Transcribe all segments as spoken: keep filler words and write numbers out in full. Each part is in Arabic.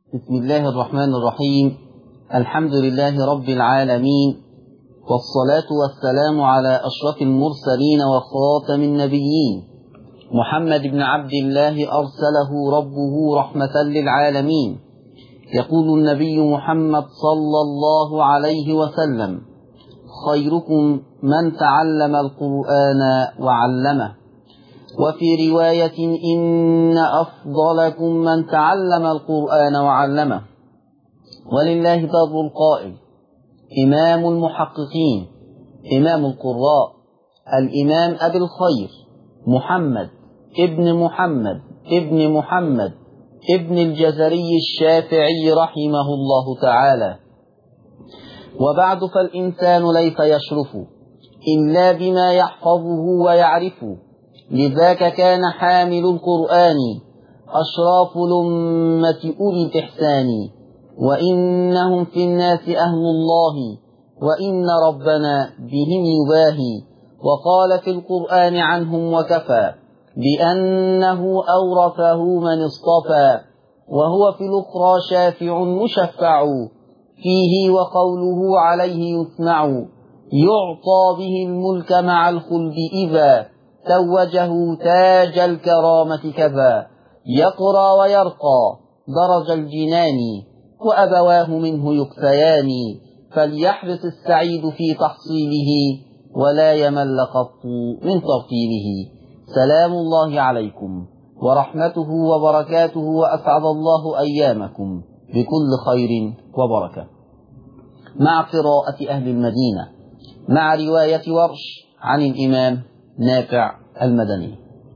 بسم الله الرحمن الرحيم. الحمد لله رب العالمين، والصلاة والسلام على أشرف المرسلين وخاتم النبيين محمد بن عبد الله أرسله ربه رحمة للعالمين. يقول النبي محمد صلى الله عليه وسلم: خيركم من تعلم القرآن وعلمه. وفي رواية: إن أفضلكم من تعلم القرآن وعلمه. ولله در القائل: إمام المحققين، إمام القراء، الإمام أبي الخير محمد ابن محمد ابن محمد ابن الجزري الشافعي رحمه الله تعالى. وبعد، فالإنسان ليس يشرف إلا بما يحفظه ويعرفه، لذاك كان حامل القرآن أشراف الأمة أولي الإحسان، وإنهم في الناس أهل الله، وإن ربنا بهم يباهي. وقال في القرآن عنهم وكفى بأنه أورثه من اصطفى، وهو في الأخرى شافع مشفع فيه، وقوله عليه يسمع، يعطى به الملك مع الخلد إذا توجه تاج الكرامة كذا، يقرى ويرقى درج الجنان، وأبواه منه يكفيان، فليحرص السعيد في تحصيله، ولا يمل قط من ترتيله. سلام الله عليكم ورحمته وبركاته، وأسعد الله أيامكم بكل خير وبركة. مع قراءة أهل المدينة مع رواية ورش عن الإمام نافع المدني.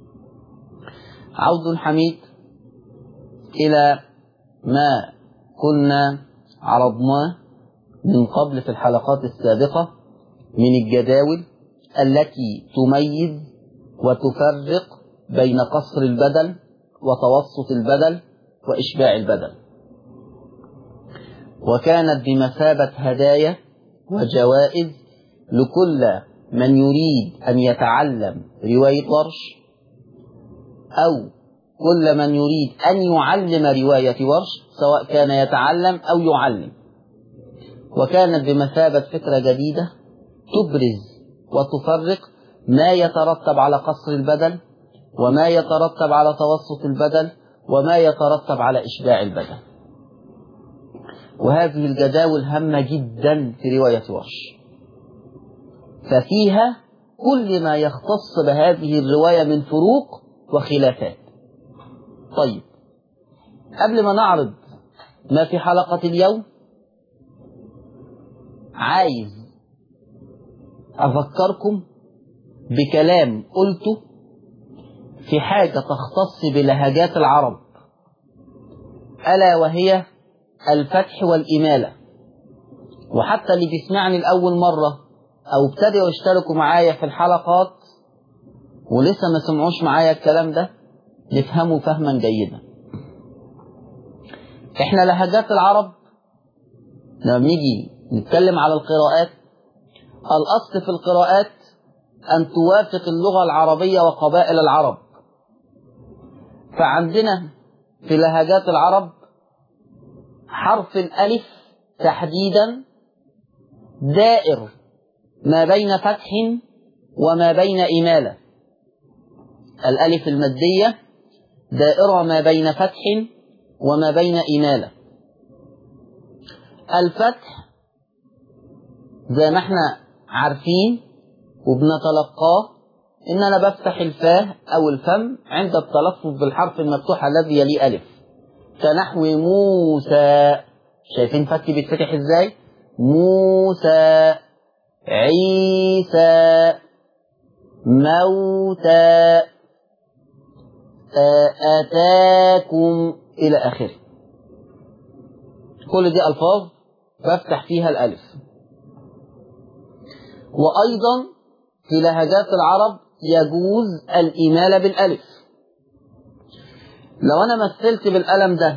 عود حميد إلى ما كنا عرضناه من قبل في الحلقات السابقة من الجداول التي تميز وتفرق بين قصر البدل وتوسط البدل وإشباع البدل، وكانت بمثابة هدايا وجوائز لكل من يريد أن يتعلم رواية ورش، أو كل من يريد أن يعلم رواية ورش، سواء كان يتعلم أو يعلم. وكانت بمثابة فكرة جديدة تبرز وتفرق ما يترتب على قصر البدل، وما يترتب على توسط البدل، وما يترتب على إشباع البدل. وهذه الجداول هامة جدا في رواية ورش، ففيها كل ما يختص بهذه الرواية من فروق وخلافات. طيب، قبل ما نعرض ما في حلقة اليوم، عايز أذكركم بكلام قلته في حاجة تختص بلهجات العرب، ألا وهي الفتح والإمالة. وحتى اللي بيسمعني لأول مرة أو ابتدوا يشتركوا معايا في الحلقات ولسه ما سمعوش معايا الكلام ده، نفهمه فهما جيدا. احنا لهجات العرب لما نيجي نتكلم على القراءات، الأصل في القراءات أن توافق اللغة العربية وقبائل العرب. فعندنا في لهجات العرب حرف الألف تحديدا دائر ما بين فتح وما بين إمالة. الألف المادية دائرة ما بين فتح وما بين إمالة. الفتح زي ما احنا عارفين وبنتلقاه إن أنا بفتح الفاه أو الفم عند التلفظ بالحرف المفتوح الذي يليه ألف، كنحو موسى. شايفين فتح بيتفتح إزاي؟ موسى، عيسى، موتى، آتاكم، إلى آخره. كل دي ألفاظ بفتح فيها الألف. وأيضا في لهجات العرب يجوز الإمالة بالألف. لو أنا مثلت بالقلم ده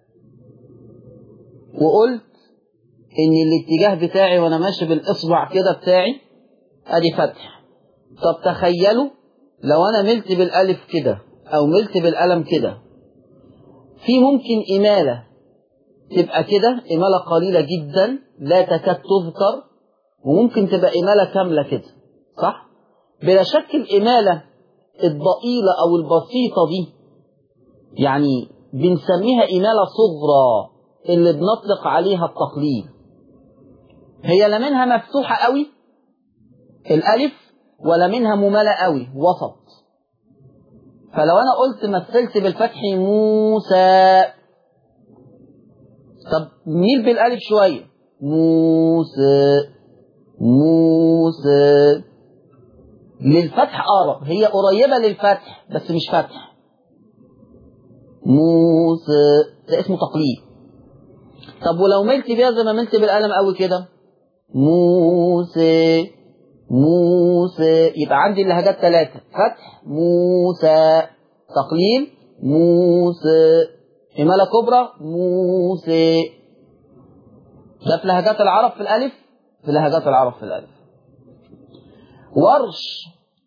وقلت إن الاتجاه بتاعي وأنا ماشي بالإصبع كده بتاعي أدي فتح، طب تخيلوا لو أنا ملت بالألف كده أو ملت بالقلم كده، في ممكن إمالة تبقى كده إمالة قليلة جدا لا تكاد تذكر، وممكن تبقى إمالة كاملة كده، صح؟ بلا شك الإمالة الضئيلة أو البسيطة دي يعني بنسميها إمالة صغرى اللي بنطلق عليها التقليل. هي لا منها مفتوحة قوي الألف ولا منها ممالة قوي وسط. فلو أنا قلت مثلت بالفتح موسى، طب ميل بالألف شوية، موسى موسى، للفتح أقرب، هي قريبة للفتح بس مش فتح. موسى ده اسمه تقليل. طب ولو ملت بيها زي ما ملت بالقلم قوي كده، موسى موسى، يبقى عندي اللهجات ثلاثة، فتح موسى، تقليل موسى، إمالة كبرى موسى. ده في لهجات العرب في الألف، في لهجات العرب في الألف. ورش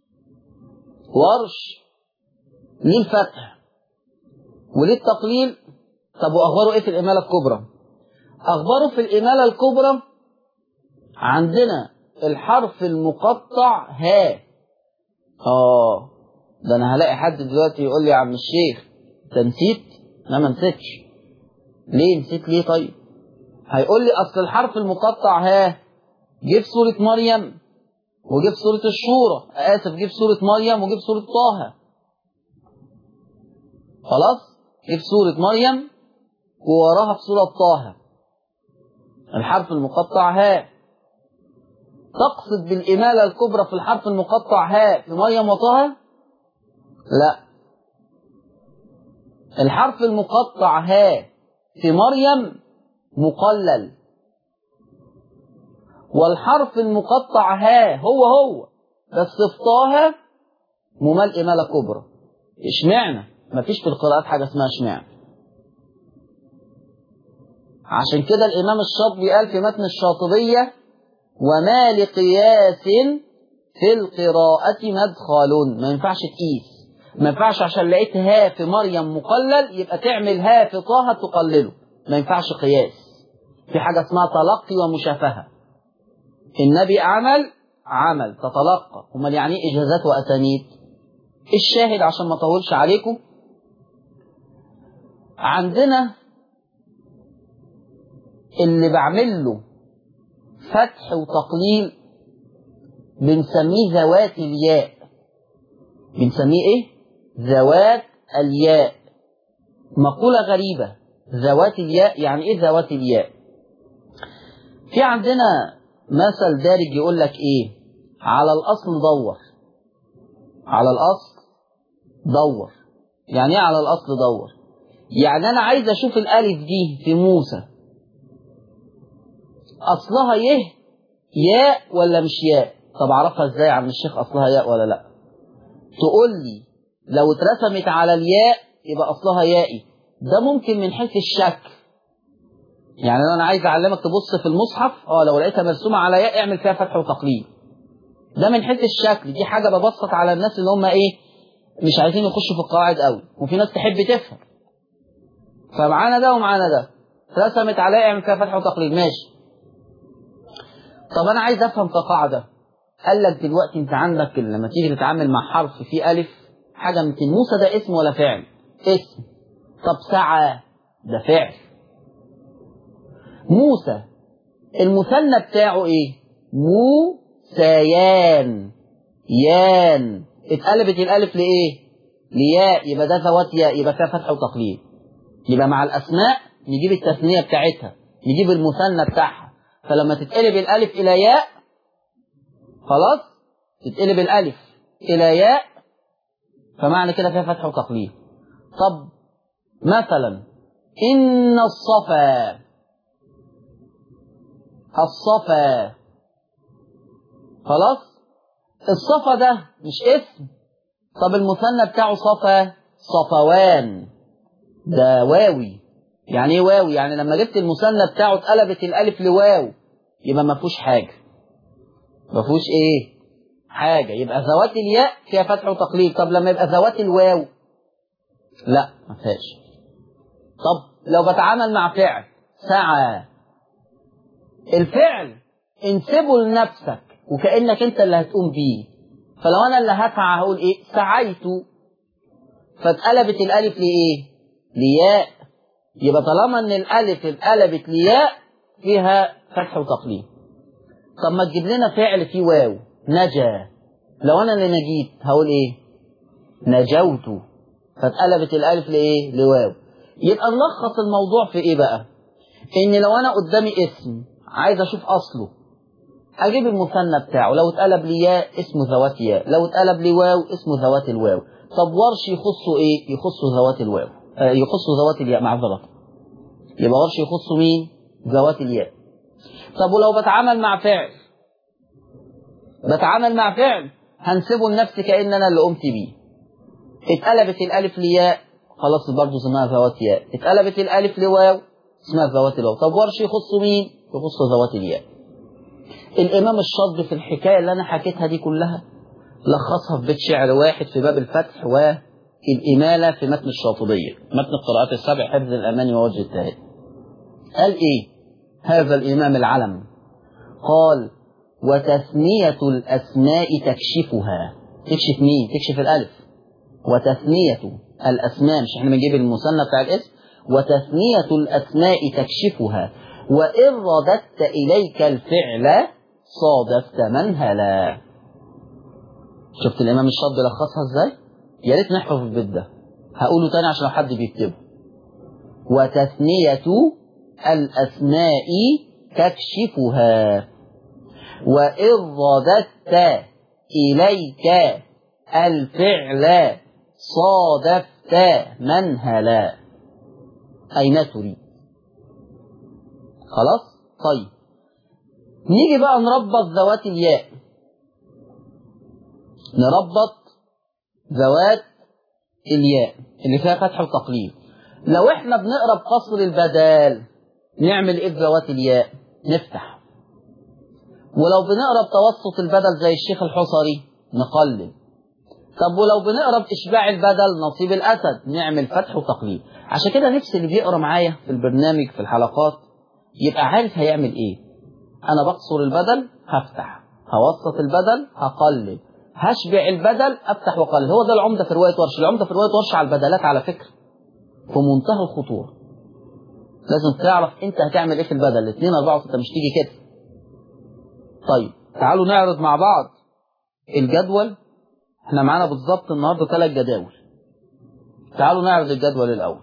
ورش ليه الفتح وليه التقليل. طب وأخباره إيه في الإمالة الكبرى؟ أخباره في الإمالة الكبرى عندنا الحرف المقطع ها. آه ده أنا هلاقي حد دلوقتي يقول لي يا عم الشيخ أنت نسيت؟ أنا ما نسيتش. ليه نسيت ليه طيب؟ هيقول لي أصل الحرف المقطع ها جيب سورة مريم وجيب سورة الشورى، آسف جيب سورة مريم وجيب سورة طه. خلاص؟ جيب سورة مريم ووراها في سورة طه. الحرف المقطع ها. تقصد بالإمالة الكبرى في الحرف المقطع ها في مريم وطه؟ لا. الحرف المقطع ها في مريم مقلل، والحرف المقطع ها هو هو بس في طه ممال إمالة كبرى. اشمعنى؟ مفيش في القراءات حاجة اسمها اشمعنى. عشان كده الإمام الشاطبي قال في متن الشاطبية وما لقياس في القراءة مدخل. ما ينفعش تقيس، ما ينفعش عشان لقيت ها في مريم مقلل يبقى تعمل ها في طه تقلله، ما ينفعش قياس. في حاجة اسمها تلقي ومشافهة. النبي عمل عمل تتلقى، امال يعني ايه إجازات وأسانيد؟ الشاهد عشان ما اطولش عليكم، عندنا اللي بعمل له فتح وتقليل بنسميه ذوات الياء. بنسميه ايه؟ ذوات الياء. مقولة غريبة، ذوات الياء يعني ايه ذوات الياء؟ في عندنا مثل دارج يقول لك ايه؟ على الاصل دور. على الاصل دور يعني ايه على الاصل دور؟ يعني انا عايز اشوف الالف دي في موسى اصلها يه ياء ولا مش ياء. طب اعرفها ازاي يا عم الشيخ اصلها ياء ولا لا؟ تقول لي لو اترسمت على الياء يبقى اصلها يائي. ده ممكن من حيث الشكل. يعني انا عايز اعلمك تبص في المصحف، اه لو لقيتها مرسومه على ياء اعمل فيها فتح وتقليل. ده من حيث الشكل، دي حاجه ببسط على الناس اللي هم ايه مش عايزين يخشوا في القواعد قوي، وفي ناس تحب تفهم. فمعانا ده ومعانا ده، رسمت على ياء اعمل فيها فتح وتقليل، ماشي. طب انا عايز افهم كقاعده. قال لك دلوقتي انت عندك لما تيجي تتعامل مع حرف فيه الف حاجه من موسى، ده اسم ولا فعل؟ اسم. طب سعى ده فعل. موسى المثنى بتاعه ايه؟ موسيان. يان اتقلبت الالف لايه؟ لياء، يبقى ده ذوات ياء، يبقى فيها فتح وتقليل. يبقى مع الاسماء نجيب التثنيه بتاعتها، نجيب المثنى بتاعها. فلما تتقلب الالف الى ياء، خلاص تتقلب الالف الى ياء، فمعنى كده فيها فتح وتقليل. طب مثلا ان الصفا، الصفا، خلاص الصفا ده مش اسم. طب المثنى بتاعه صفا، صفوان، ده واوي. يعني ايه واوي؟ يعني لما جبت المثنى بتاعه اتقلبت الالف لواو، يبقى ما فيهوش حاجه، ما فيهوش ايه حاجه. يبقى ذوات الياء فيها فتح وتقليل. طب لما يبقى ذوات الواو لا ما فيهاش. طب لو بتعامل مع فعل سعى. الفعل انسبه لنفسك وكأنك انت اللي هتقوم بيه. فلو انا اللي هسعى هقول ايه؟ سعيت. فاتقلبت الالف لايه؟ لياء. يبقى طالما ان الالف اتقلبت لياء فيها فتح وتقليل. طب ما تجيب لنا فعل فيه واو، نجا. لو انا اللي نجيت هقول ايه؟ نجوت. فاتقلبت الالف لايه؟ لواو. يبقى نلخص الموضوع في ايه بقى؟ ان لو انا قدامي اسم عايز اشوف اصله، اجيب المثنى بتاعه. لو اتقلب لياء اسمه ذوات ياء، لو اتقلب لواو اسمه ذوات الواو. طب ورش يخصه ايه؟ يخصه ذوات الواو، آه يخصه ذوات الياء معذرة. يبقى ورش يخصه مين؟ ذوات الياء. طب ولو بتعامل مع فعل، بتعامل مع فعل هنسيبه لنفسي كأن انا اللي قمت بيه. اتقلبت الالف لياء خلاص برضه اسمها ذوات ياء، اتقلبت الالف لواو اسمها ذوات الواو. طب ورش يخصه مين؟ يخصه ذوات الياء. الامام الشاطبي في الحكايه اللي انا حكيتها دي كلها لخصها في بيت شعر واحد في باب الفتح والاماله في متن الشاطبيه، متن القراءات السبع، حفظ الاماني ووجه التهاد. قال ايه هذا الامام العلم؟ قال: وتثنيه الاسماء تكشفها. تكشف مين؟ تكشف الالف. وتثنيه الاسماء، مش احنا بنجيب المثنى بتاع الاسم؟ وتثنيه الاسماء تكشفها، وان رددت اليك الفعل صادفت منهلا. شفت الامام الشاطبي لخصها ازاي؟ يا ريت نحفظ البيت ده، هقوله تاني عشان لو حد بيكتبه. وتثنية الاسماء تكشفها، وان رددت اليك الفعل صادفت منهلا، اي ما تريد. خلاص؟ طيب نيجي بقى نربط ذوات الياء. نربط ذوات الياء اللي فيها فتح وتقليل. لو احنا بنقرا بقصر البدال نعمل ايه بذوات الياء؟ نفتح. ولو بنقرا بتوسط البدل زي الشيخ الحصري نقلل. طب ولو بنقرا باشباع البدل نصيب الاسد نعمل فتح وتقليل. عشان كده نفسي اللي بيقرا معايا في البرنامج في الحلقات يبقى عارف هيعمل ايه. انا بقصر البدل هفتح، هوسط البدل هقلل، هشبع البدل افتح واقلل. هو ده العمده في روايه ورش. العمده في روايه ورش على البدلات على فكره في منتهى الخطوره. لازم تعرف انت هتعمل ايه في البدل. اثنين اربعه وسته مش تيجي كده. طيب تعالوا نعرض مع بعض الجدول. احنا معانا بالظبط النهارده ثلاث جداول. تعالوا نعرض الجدول الاول.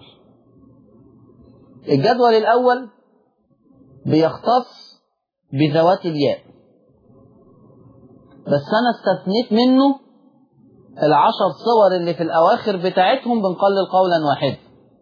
الجدول الاول بيختص بذوات الياء، بس انا استثنيت منه العشر صور اللي في الاواخر بتاعتهم بنقلل قولا واحدا.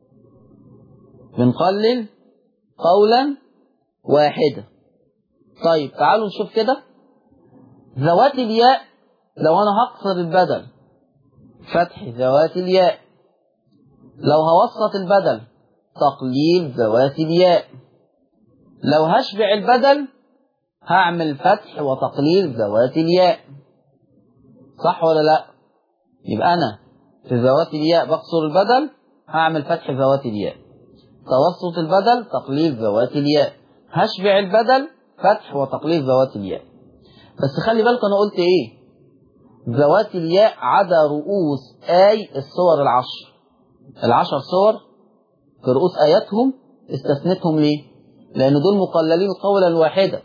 بنقلل قولا واحدا. طيب تعالوا نشوف كده. ذوات الياء لو انا هقصر البدل فتح ذوات الياء، لو هوسط البدل تقليل ذوات الياء، لو هشبع البدل هعمل فتح وتقليل ذوات الياء. صح ولا لا؟ يبقى انا في ذوات الياء بقصر البدل هعمل فتح ذوات الياء، توسط البدل تقليل ذوات الياء، هشبع البدل فتح وتقليل ذوات الياء. بس خلي بالك انا قلت ايه؟ ذوات الياء عدا رؤوس آي الصور العشر. العشر صور في رؤوس آياتهم استثنتهم ليه؟ لأن دول مقللين قولا واحدا.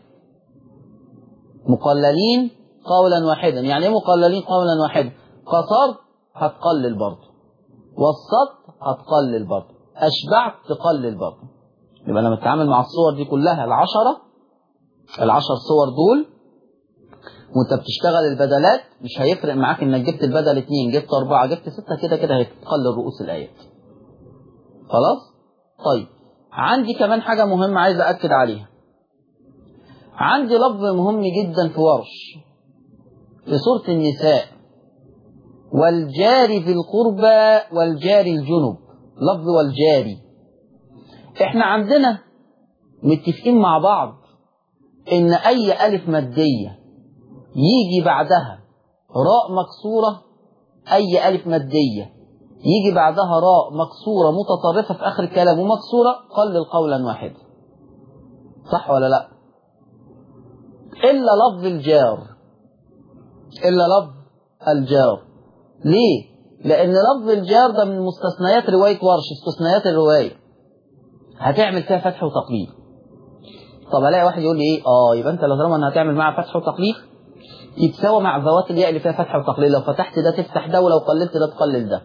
مقللين قولا واحدا. يعني ايه مقللين قولا واحدا؟ قصرت هتقلل برضه، وسطت هتقلل برضه، أشبعت تقلل برضه. يبقى أنا بتعامل مع الصور دي كلها العشرة، العشر صور دول، وانت بتشتغل البدلات مش هيفرق معاك انك جبت البدل اتنين، جبت اربعة، جبت ستة، كده كده هتقلل رؤوس الآيات. خلاص؟ طيب عندي كمان حاجة مهمة عايز أأكد عليها. عندي لفظ مهم جدا في ورش في سورة النساء: والجاري ذي القربى والجاري الجنب. لفظ والجاري احنا عندنا متفقين مع بعض ان اي الف مادية يجي بعدها راء مكسورة، اي الف مادية يجي بعدها راء مكسورة متطرفة في اخر الكلام ومكسورة قلل قولا واحدا. صح ولا لا؟ إلا لفظ الجار، إلا لفظ الجار. ليه؟ لأن لفظ الجار ده من مستثنيات رواية ورش، استثنيات الرواية هتعمل فيها فتح وتقليل. طب الاقي واحد يقول لي ايه؟ اه يبقى انت لو طالما انها هتعمل معاها فتح وتقليل يتساوى مع ذوات الياء اللي فيها فتح وتقليل، لو فتحت ده تفتح ده ولو قللت ده تقلل ده.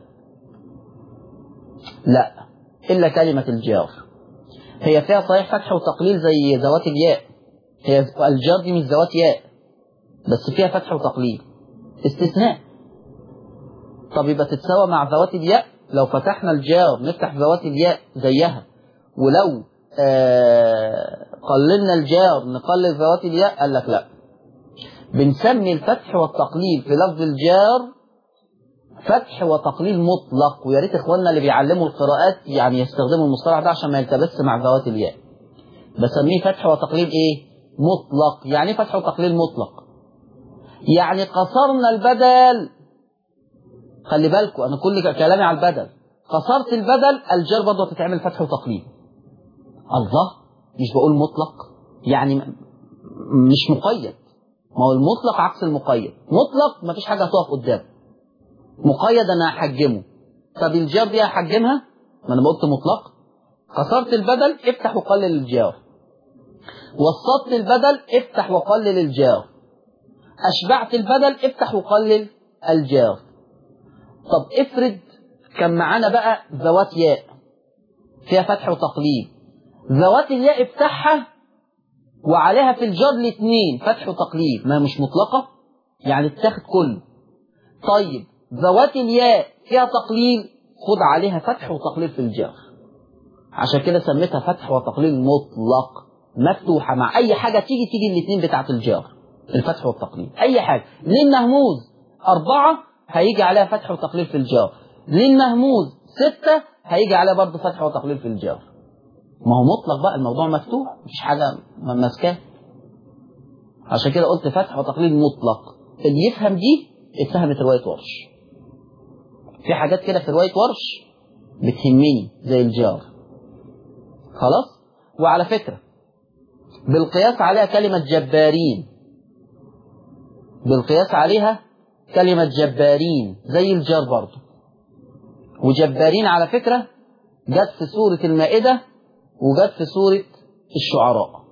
لا، الا كلمة الجار هي فيها صحيح فتح وتقليل زي ذوات الياء، هي الجار دي مش ذوات ياء بس فيها فتح وتقليل استثناء. طب يبقى تتساوى مع ذوات الياء، لو فتحنا الجار نفتح ذوات الياء زيها، ولو آه قللنا الجار نقلل ذوات الياء. قال لك لا، بنسمي الفتح والتقليل في لفظ الجار فتح وتقليل مطلق. ويا ريت اخواننا اللي بيعلموا القراءات يعني يستخدموا المصطلح ده عشان ما يلتبس مع ذوات الياء. بسميه فتح وتقليل ايه؟ مطلق. يعني ايه فتح وتقليل مطلق؟ يعني قصرنا البدل. خلي بالكم انا كل كلامي على البدل، قصرت البدل الجار برضه هتتعمل فتح وتقليل. الله، مش بقول مطلق يعني مش مقيد، ما هو المطلق عكس المقيد. مطلق ما فيش حاجه هتقف قدامه، مقيد انا هحجمه. طب الجار دي هحجمها؟ ما انا قلت مطلق. قصرت البدل افتح وقلل الجار، وسطت البدل افتح وقلل الجار، اشبعت البدل افتح وقلل الجار. طب افرض كان معانا بقى ذوات ياء فيها فتح وتقليل، ذوات الياء افتحها وعليها في الجار الاثنين فتح وتقليل، ما مش مطلقة يعني تاخد كله. طيب ذوات الياء فيها تقليل، خد عليها فتح وتقليل في الجار، عشان كده سميتها فتح وتقليل مطلق مفتوحة. مع أي حاجة تيجي تيجي الاثنين بتاعة الجار، الفتح والتقليل. أي حاجة للمهموز أربعة هيجي عليها فتح وتقليل في الجار، للمهموز ستة هيجي عليها برضه فتح وتقليل في الجار. ما هو مطلق بقى، الموضوع مفتوح مفيش حاجة ماسكاه. عشان كده قلت فتح وتقليل مطلق. اللي يفهم دي اتفهمت رواية ورش. في حاجات كده في رواية ورش بتهمني زي الجار. خلاص. وعلى فكرة بالقياس عليها كلمة جبارين، بالقياس عليها كلمة جبارين زي الجار برضه. وجبارين على فكرة جت في سورة المائدة وجت في سورة الشعراء،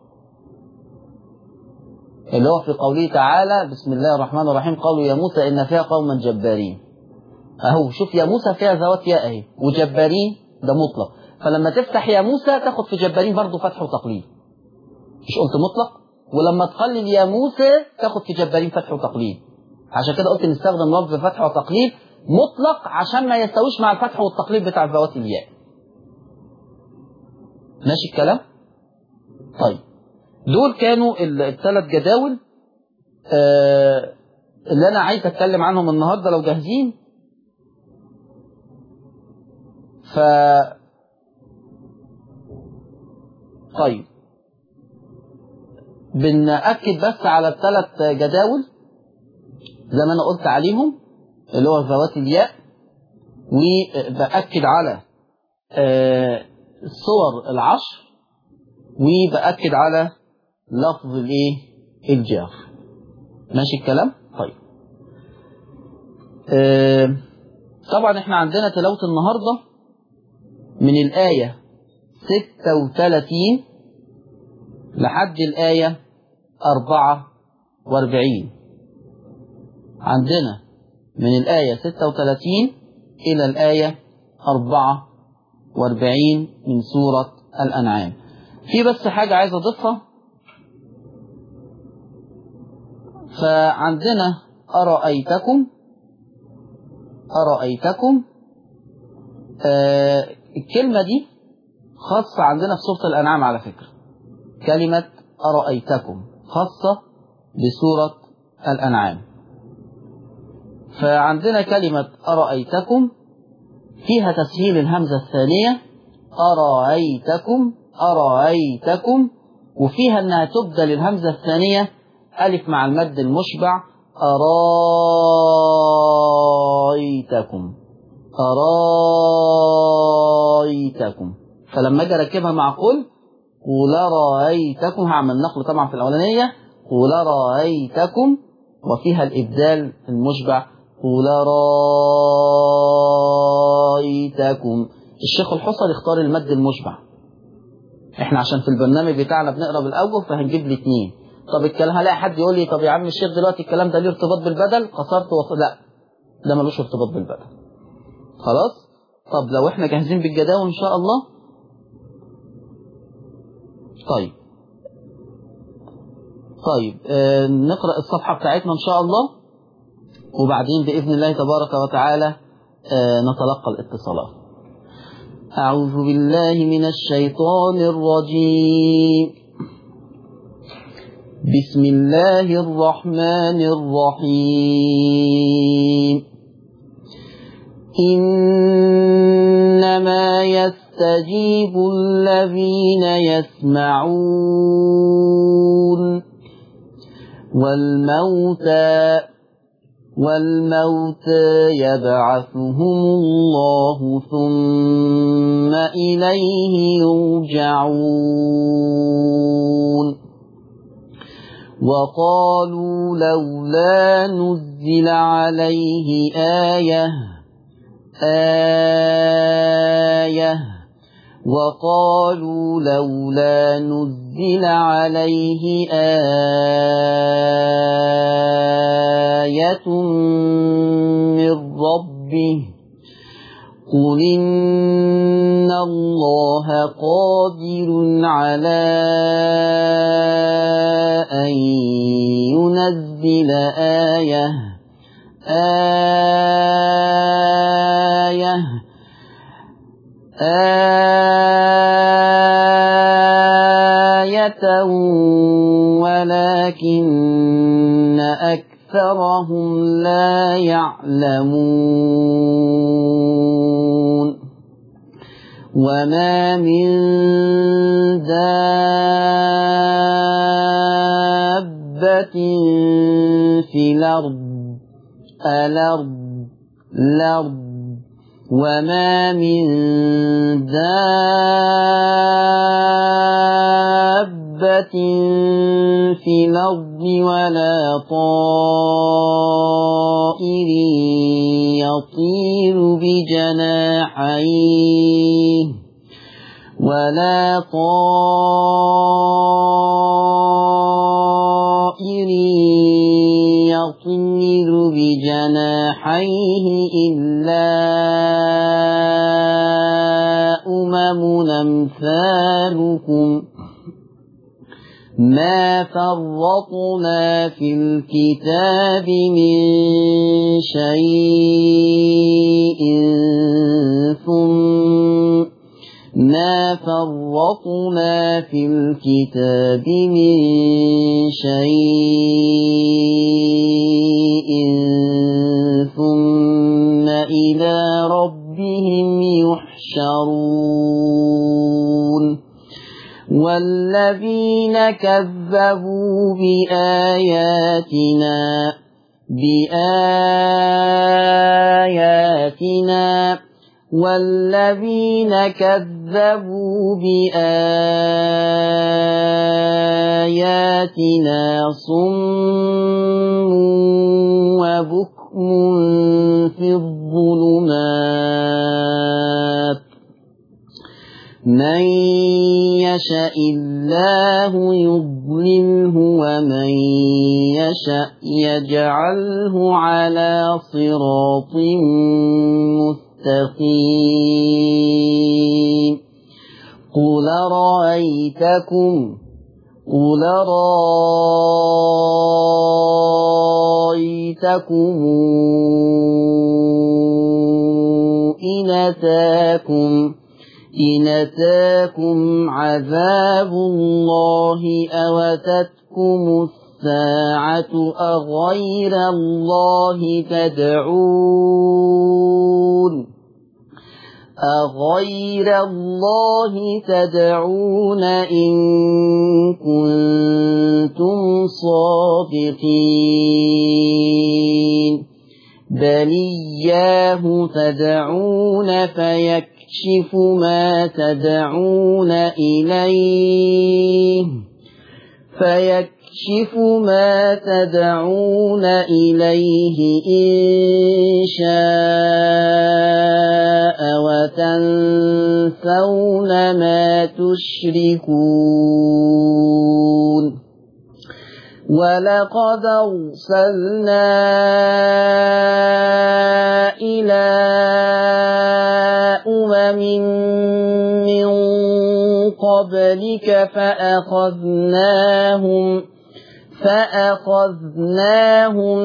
اللي هو في قوله تعالى بسم الله الرحمن الرحيم قالوا يا موسى إن فيها قوما جبارين. اهو شوف يا موسى فيها ذوات ياء اهي، وجبارين ده مطلق. فلما تفتح يا موسى تاخد في جبارين برضه فتح وتقليل، مش قلت مطلق؟ ولما تقلل يا موسى تاخد في جبارين فتح وتقليل. عشان كده قلت نستخدم لفظ فتح وتقليل مطلق عشان ما يستويش مع الفتح والتقليل بتاع ذوات الياء. ماشي الكلام؟ طيب دول كانوا الثلاث جداول آه اللي انا عايز اتكلم عنهم النهارده لو جاهزين. ف طيب بنأكد بس على الثلاث جداول زي ما انا قلت عليهم اللي هو ذوات الياء، وبأكد على الصور العشر، وبأكد على لفظ الايه الجار. ماشي الكلام؟ طيب اه طبعا احنا عندنا تلاوة النهاردة من الآية ستة وثلاثين لحد الآية أربعة وأربعين. عندنا من الآية ستة وثلاثين إلى الآية أربعة وأربعين من سورة الأنعام. في بس حاجة عايز أضيفها. فعندنا أرأيتكم أرأيتكم آه الكلمة دي خاصة عندنا في سورة الأنعام على فكرة. كلمة أرأيتكم خاصة بسورة الأنعام. فعندنا كلمة أرأيتكم فيها تسهيل الهمزة الثانية أرأيتكم أرأيتكم، وفيها أنها تبدل الهمزة الثانية ألف مع المد المشبع أرأيتكم أرأيتكم. فلما أجي أركبها مع قل قل رأيتكم، هعمل نقل طبعا في الأولانية، قل رأيتكم وفيها الإبدال المشبع، قل رأيتكم. الشيخ الحصري اختار المد المشبع، احنا عشان في البرنامج بتاعنا بنقرا بالاوجه فهنجيب لي اثنين. طب الكلام هلاقي حد يقول لي طب يا عم الشيخ دلوقتي الكلام ده ليه ارتباط بالبدل؟ قصرت وص... لا ده ملوش ارتباط بالبدل. خلاص. طب لو احنا جاهزين بالجداول ان شاء الله. طيب طيب آه نقرا الصفحه بتاعتنا ان شاء الله، وبعدين باذن الله تبارك وتعالى آه نتلقى الاتصالات. أعوذ بالله من الشيطان الرجيم. بسم الله الرحمن الرحيم. إنما يستجيب الذين يسمعون والموتى والموتى يبعثهم الله ثم إليه يرجعون. وقالوا لولا نزل عليه آية آية وقالوا لولا نزل عليه آية من ربه قل إن الله قادر على أن ينزل آية آية آية ولكن أكثرهم لا يعلمون. وما من دابة في الأرض الأرض الأرض وما من دابة في الأرض ولا طائر يطير بجناحيه ولا طائر يطير بجناحيه إلا أمم أمثالكم ما فرطنا في الكتاب من شيء ثم ما فرطنا في الكتاب من شيء ثم إلى ربهم يحشرون. والذين كذبوا بآياتنا بآياتنا والذين كذبوا بآياتنا صم وبكم في الظلمات من يشاء الله يضلله ومن يشاء يجعله على صراط مستقيم. قل رأيتكم قل رأيتكم إن أتاكم إن أتاكم عذاب الله أو أتتكم الساعة أغير الله تدعون أغير الله تدعون إن كنتم صادقين بل إياه تدعون فيكفر فيكشف ما تدعون إليه فيكشف ما تدعون إليه إن شاء وتنسون ما تشركون ولقد أرسلنا إلى أمم من قبلك فأخذناهم فأخذناهم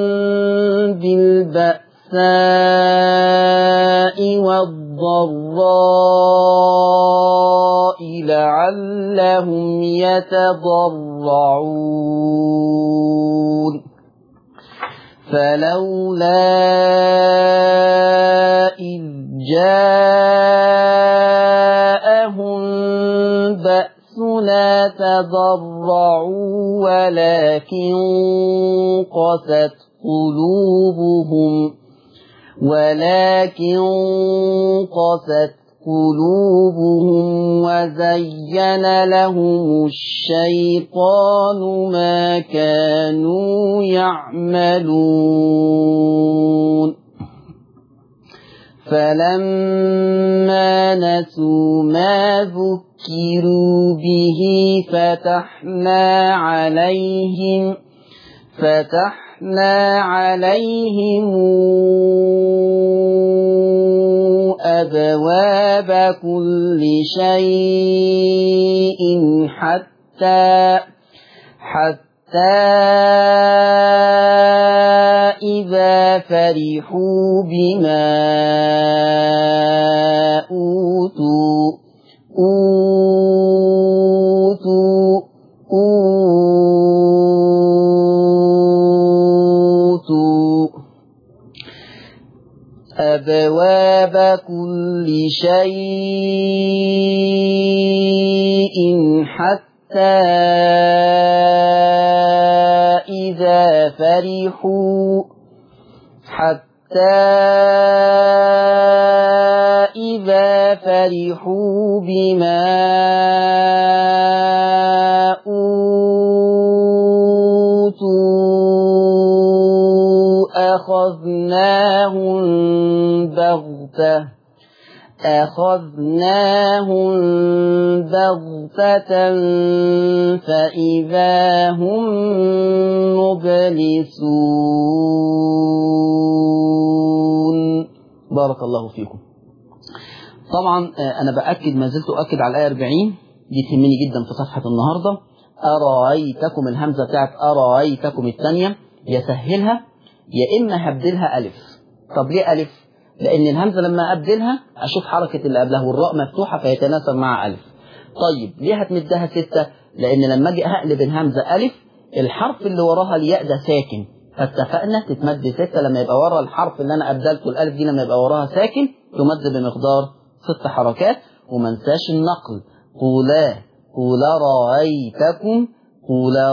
بالبأساء والضراء لعلهم يتضرعون فلولا إذ جاءهم بأسنا تضرعوا ولكن قست قلوبهم ولكن قست قلوبهم وزين لهم الشيطان ما كانوا يعملون فلما نسوا ما ذكروا به فتحنا عليهم فتحنا عليهم أبواب كل شيء حتى حتى إذا فرحوا بما أوتوا أوتوا أوتوا أبواب كل شيء حتى إذا فرحوا حتى إذا فرحوا بما أوتوا أخذناهم بغتة أخذناهم بغتة فإذا هم مبلسون. بارك الله فيكم. طبعا أنا بأكد ما زلت أؤكد على الآية أربعين دي تهمني جدا في صفحة النهاردة. أرأيتكم الهمزة بتاعت أرأيتكم الثانية يسهلها يا إما هبدلها ألف. طب ليه ألف؟ لأن الهمزة لما أبدلها أشوف حركة اللي قبلها والراء مفتوحة فيتناسب مع ألف. طيب ليه هتمدها ستة؟ لأن لما أجي أقلب الهمزة ألف الحرف اللي وراها الياء ده ساكن، فاتفقنا تتمد ستة لما يبقى ورا الحرف اللي أنا أبدلته الألف دي لما يبقى وراها ساكن تمد بمقدار ست حركات. وما انساش النقل، قولا قولا رأيتكم قولا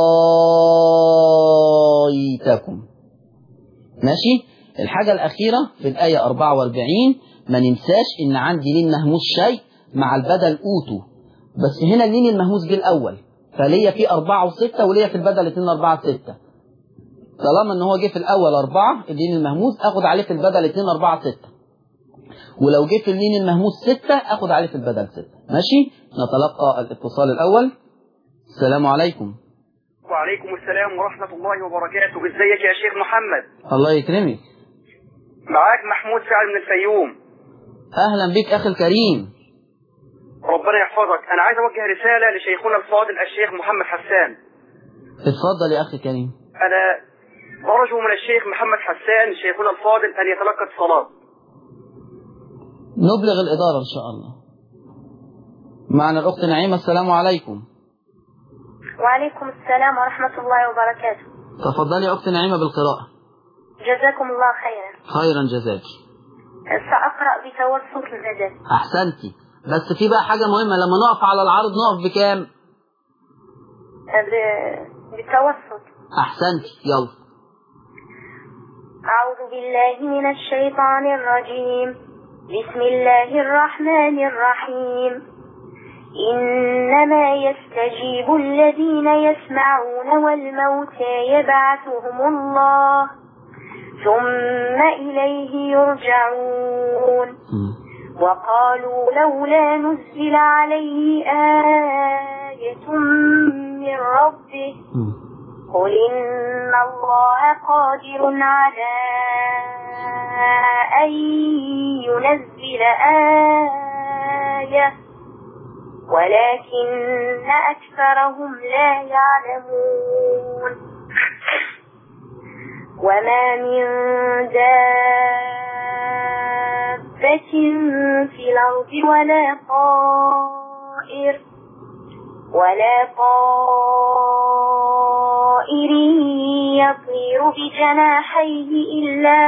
رأيتكم. ماشي. الحاجة الأخيرة في الآية أربعة وأربعين ما ننساش إن عندي لين مهموس شيء مع البدل أوتو، بس هنا اللين المهموس جه الأول فليا في أربعة وستة وليا في البدل اتنين أربعة ستة. طالما إن هو جه في الأول أربعة اللين المهموس أخد عليه في البدل اتنين أربعة ستة، ولو جه في اللين المهموس ستة أخد عليه في البدل ستة. ماشي. نتلقى الاتصال الأول. السلام عليكم. وعليكم السلام ورحمة الله وبركاته. ازيك يا شيخ محمد؟ الله يكرمك. معاك محمود سعد من الفيوم. أهلا بك أخي الكريم. ربنا يحفظك. أنا عايز أوجه رسالة لشيخنا الفاضل الشيخ محمد حسان. اتفضل يا أخي الكريم. أنا أرجو من الشيخ محمد حسان شيخنا الفاضل أن يتلقى الصلاة. نبلغ الإدارة إن شاء الله. معنا الأخت نعيمة. السلام عليكم. وعليكم السلام ورحمة الله وبركاته. تفضلي يا أخت نعيمة بالقراءة. جزاكم الله خيرا. خيرا جزاك. سأقرأ بتوسط البدل. أحسنتي. بس في بقى حاجة مهمة، لما نقف على العرض نقف بكام؟ ب... بتوسط. أحسنتي. يلا. أعوذ بالله من الشيطان الرجيم. بسم الله الرحمن الرحيم. إنما يستجيب الذين يسمعون والموتى يبعثهم الله ثم إليه يرجعون. وقالوا لولا نزل عليه آية من ربه قل إن الله قادر على أن ينزل آية ولكن أكثرهم لا يعلمون. وما من دابة في الأرض ولا طائر ولا طائر يطير بجناحيه إلا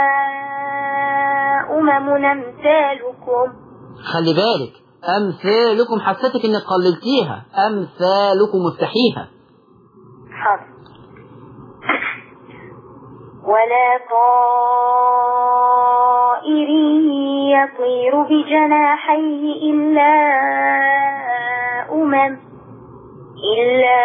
أمم أمثالكم. خلي بالك أمثالكم، حسيتك إنك قللتيها. أمثالكم افتحيها. حرف. ولا طائر يطير بجناحيه إلا أمم إلا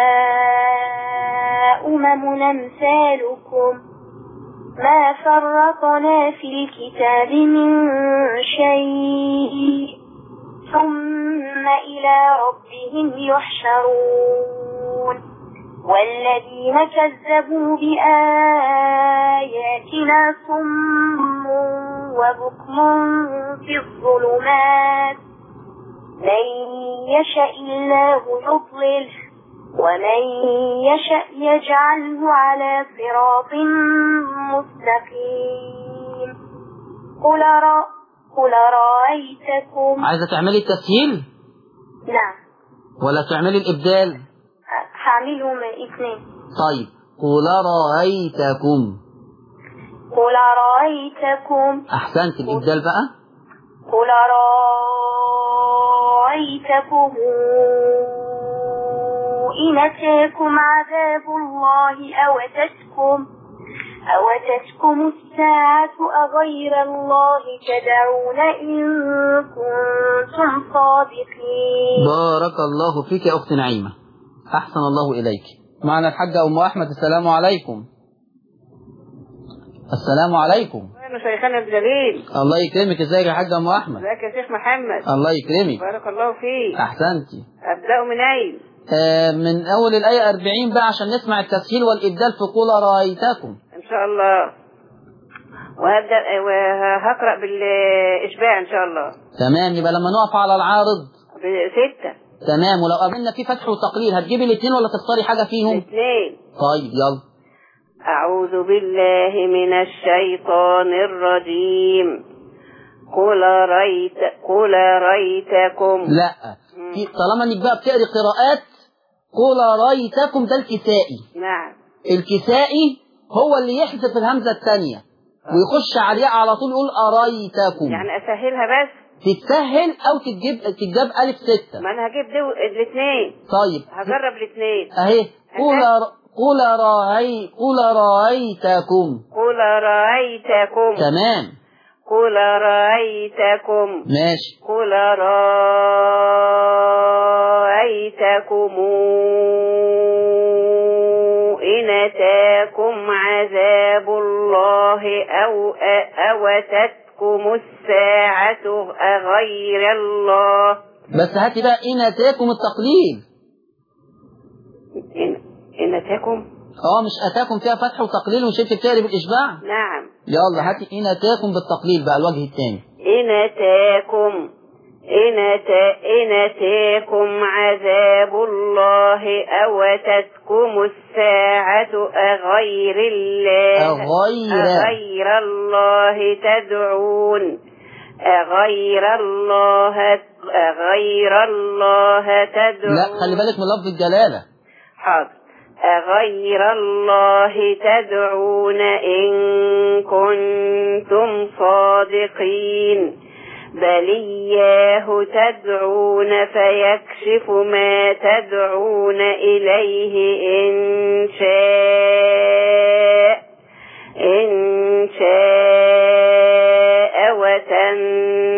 أمم أمثالكم ما فرطنا في الكتاب من شيء ثم إلى ربهم يحشرون. والذين كذبوا بآياتنا صم وبكم في الظلمات من يشاء الله يضلله ومن يشاء يجعله على صراط مستقيم. قل رأ قل رأيتكم. عايزة تعملي التسهيل؟ نعم. ولا تعملي الإبدال؟ هعملهم اثنين. طيب قل رأيتكم. قل رأيتكم. أحسنت، الإبدال بقى. قل رأيتكم إن أتاكم عذاب الله أو أتتكم أو أتتكم الساعة أغير الله تدعون إن كنتم صادقين. بارك الله فيك يا أخت نعيمة، أحسن الله إليك. معنا الحاجة أم أحمد. السلام عليكم. السلام عليكم. أنا شيخنا الجليل. الله يكرمك. ازيك يا حاجة أم أحمد؟ ازيك يا شيخ محمد؟ الله يكرمك. بارك الله فيك. أحسنتي. أبدأ من أين؟ آه من أول الآية أربعين بقى عشان نسمع التسهيل والإبدال في قول رأيتكم. إن شاء الله. وهبدأ وهقرأ بالإشباع إن شاء الله. تمام. يبقى لما نقف على العارض بستة. تمام. ولو قابلنا في فتح وتقليل هتجيبي الاثنين ولا تختاري حاجة فيهم؟ الاثنين. طيب يلا. أعوذ بالله من الشيطان الرجيم. قل رأيت قل رأيتكم. لا، في طالما انك بقى بتقري قراءات قل رأيتكم ده الكسائي. نعم. الكسائي هو اللي يحذف الهمزة الثانية ويخش عليها على طول يقول أريتكم. يعني أسهلها بس؟ تتسهل أو تتجيب تتجاب ألف ستة. ما أنا هجيب الاثنين. طيب هجرب الاثنين أهي. قل قل رأي قل رأيتكم. قل رأيتكم. تمام. قل رأيتكم. ماشي. قل رأيتكم إن أتاكم عذاب الله أو أو أتتكم الساعة أغير الله. بس هاتي بقى إن أتاكم التقليل. إن, إن أتاكم اه مش أتاكم فيها فتح وتقليل ومش انت بتقري بالإشباع؟ نعم. يلا هاتي إن أتاكم بالتقليل بقى الوجه الثاني. إن أتاكم إن أتا إن أتاكم عذاب الله أو أتتكم الساعة أغير الله أغير أغير الله تدعون أغير الله أغير الله تدعون. لا خلي بالك من لفظ الجلالة. حاضر. أغير الله تدعون إن كنتم صادقين بل إياه تدعون فيكشف ما تدعون إليه إن شاء إن شاء وتنسون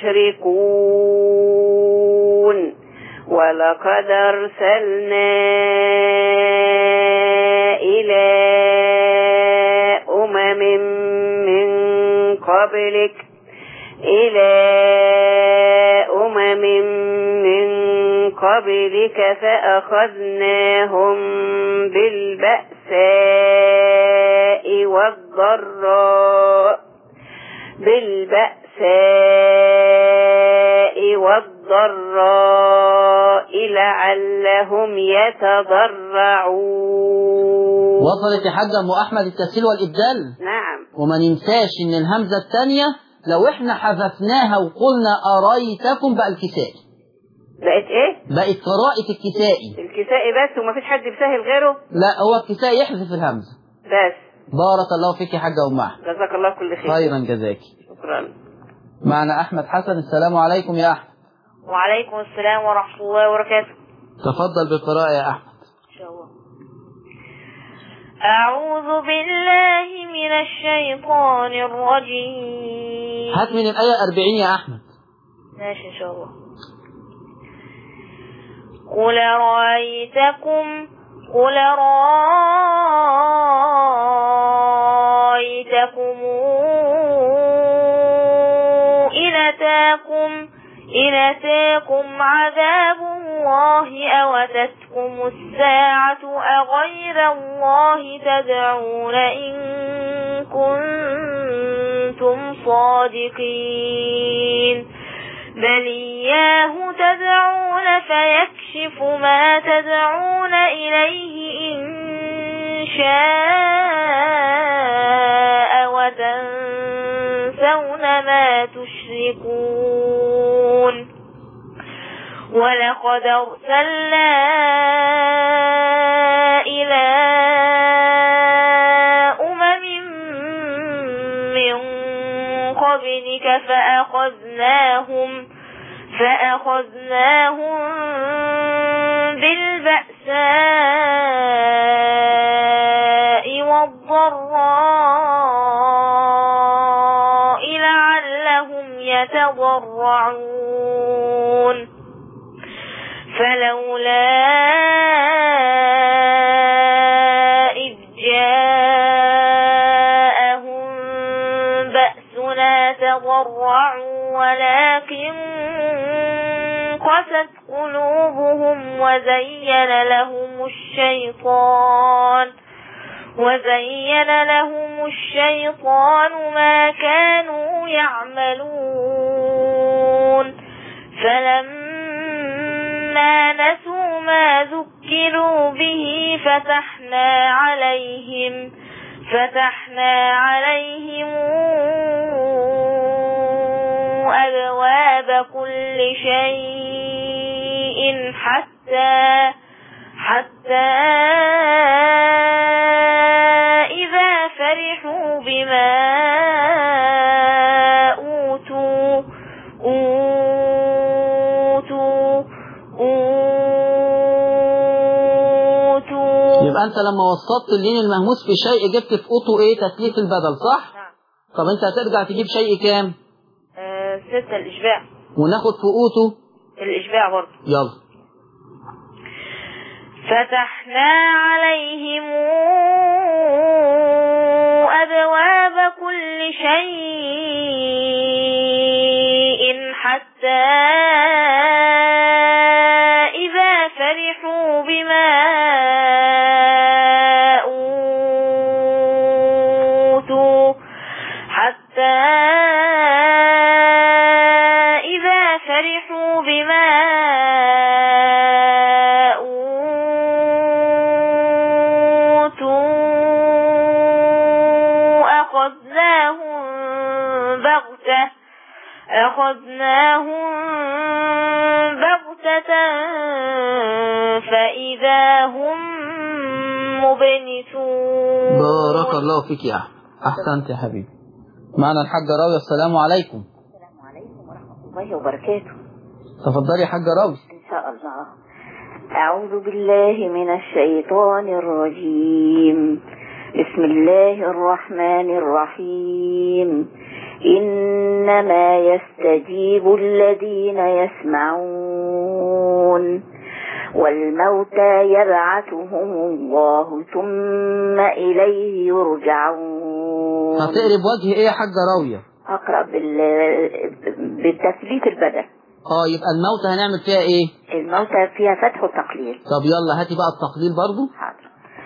يشركون ولقد أرسلنا إلى أمم من قبلك إلى أمم من قبلك فأخذناهم بالبأساء والضراء بالبأساء والضراء لعلهم يتضرعون. وصلت يا حاجة أم أحمد التسهيل والإبدال؟ نعم. وما ننساش إن الهمزة الثانية لو إحنا حذفناها وقلنا أريتكم بقى الكسائي. بقت إيه؟ بقت قراءة الكسائي. الكسائي بس ومفيش حد بيسهل غيره؟ لا هو الكسائي يحذف الهمزة بس. بارك الله فيك يا حاجة أم أحمد. جزاك الله كل خير. خيرا جزاك. شكرا. معنا أحمد حسن. السلام عليكم يا أحمد. وعليكم السلام ورحمة الله وبركاته. تفضل بالقراءة يا أحمد. إن شاء الله. أعوذ بالله من الشيطان الرجيم. هات من الآية أربعين يا أحمد. ماشي إن شاء الله. قل رأيتكم قل رأيتكم إن أتاكم إن أتاكم عذاب الله أو أتتكم الساعة أغير الله تدعون إن كنتم صادقين بل إياه تدعون فيكشف ما تدعون إليه إن شاء وتنسون ما تشركون ولقد أرسلنا إلى أمم من قبلك فأخذناهم فأخذناهم بالبأساء والضراء لعلهم يتضرعون فلولا إذ جاءهم بأسنا تضرعوا ولكن قست قلوبهم وزين لهم الشيطان وزين لهم الشيطان ما كانوا يعملون فلما نسوا ما ذكروا به فتحنا عليهم فتحنا عليهم أبواب كل شيء حتى حتى إذا فرحوا بما أوتوا أوتوا أوتوا يبقى أنت لما وسطت اللين المهموس في شيء جبت في أوتو إيه تسليف البدل صح؟ نعم. طب أنت هترجع تجيب شيء كام؟ آه ستة الإشباع وناخد في أوتو الإشباع برضه. يلا. فتحنا عليهم أبواب كل شيء حتى إذا فرحوا بما أوتوا حتى إذا فرحوا بما أخذناهم بغتة فإذا هم مبلسون. بارك الله فيك يا أحمد. أحسنت يا حبيبي. معنا الحاجة راوية. السلام عليكم. السلام عليكم ورحمة الله وبركاته. تفضلي يا حاجة راوية. إن شاء الله. أعوذ بالله من الشيطان الرجيم. بسم الله الرحمن الرحيم. إنما يستجيب الذين يسمعون والموتى يبعثهم الله ثم إليه يرجعون. هتقري بوجه ايه يا حاجة راوية؟ أقرأ بال... بالتثبيت البدل. اه يبقى الموتى هنعمل فيها ايه؟ الموتى فيها فتح وتقليل. طب يلا هاتي بقى التقليل برضو. حاضر.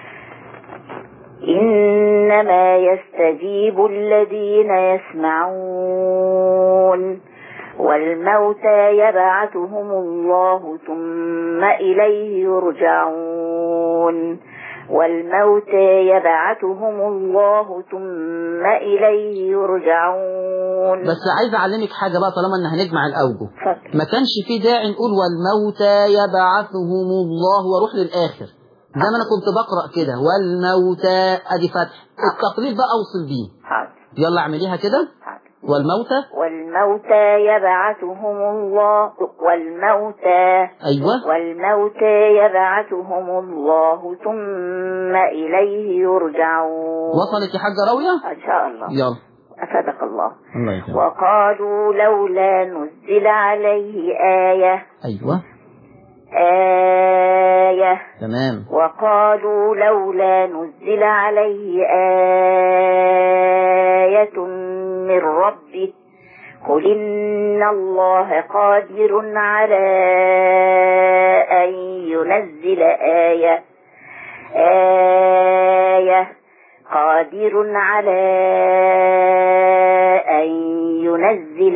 إنما يستجيب الذين يسمعون والموتى يبعثهم الله ثم إليه يرجعون والموتى يبعثهم الله ثم إليه يرجعون. بس عايز أعلمك حاجة بقى طالما إن هنجمع الأوجه. فكر. ما كانش في داعي نقول والموتى يبعثهم الله واروح للآخر زي ما أنا كنت بقرأ كده والموتى أدي فتح التقليل بقى أوصل بيه. حاضر. يلا اعمليها كده. والموتى والموتى يبعثهم الله والموتى أيوة والموتى يبعثهم الله ثم إليه يرجعون. وصلت يا حاجة راوية؟ إن شاء الله. يلا أفادك الله. الله يكرمك. وقالوا لولا نزل عليه آية. أيوة آية. تمام. وقالوا لولا نزل عليه آية من ربه قل إن الله قادر على أن ينزل آية آية قادر على أن ينزل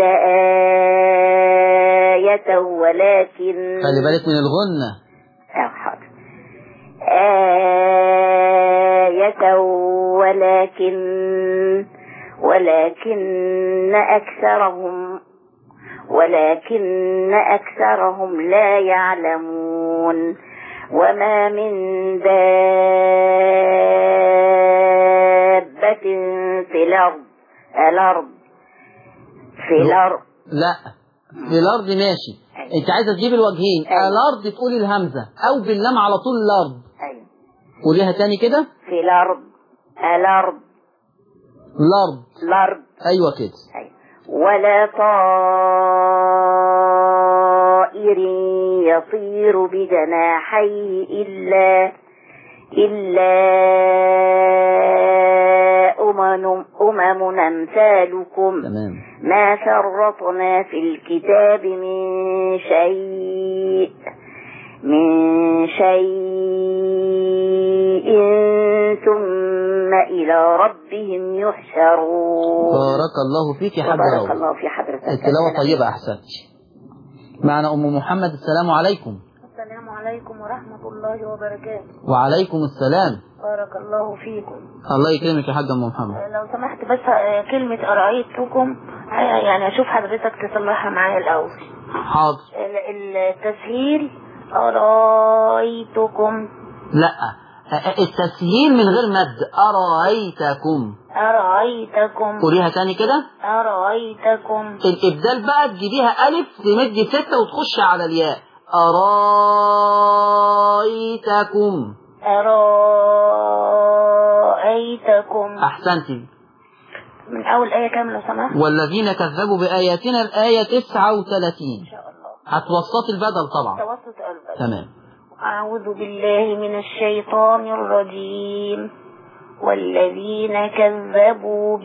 آية ولكن خلي بالك من الغنة. حاضر. آية ولكن ولكن أكثرهم ولكن أكثرهم لا يعلمون. وما من دابة في الأرض الأرض في الأرض لا في الأرض ماشي. أنت عايزة تجيب الوجهين. الأرض تقولي الهمزة أو باللام على طول الأرض. أيوة. قوليها تاني كده. في الأرض الأرض الأرض الأرض أيوة كده. أيوة. ولا طائر يطير بجناحيه إلا إلا أمم أمم أمثالكم. تمام. ما فرطنا في الكتاب من شيء من شيء ثم إلى ربهم يحشرون. بارك الله فيك يا حاجة راوية. بارك الله في حضرتك. التلاوة طيبة أحسنت. معنا أم محمد. السلام عليكم. السلام عليكم ورحمة الله وبركاته. وعليكم السلام. بارك الله فيكم. الله يكرمك يا حاجة أم محمد. لو سمحت بس كلمة أرأيتكم يعني أشوف حضرتك تصلحها معايا الأول. حاضر. التسهيل أرأيتكم. لا التسهيل من غير مد. أرأيتكم أرأيتكم. قوليها تاني كده. أرأيتكم. الإبدال بقى تجيبيها ألف تمدي ستة وتخش على الياء. أرأيتكم. أرأيتكم. أحسنتي. من أول آية كاملة لو سمحت. والذين كذبوا بآياتنا الآية تسعة وثلاثين. إن شاء الله. هتوسط البدل طبعا. توسط البدل. تمام. أعوذ بالله من الشيطان الرجيم. والذين كذبوا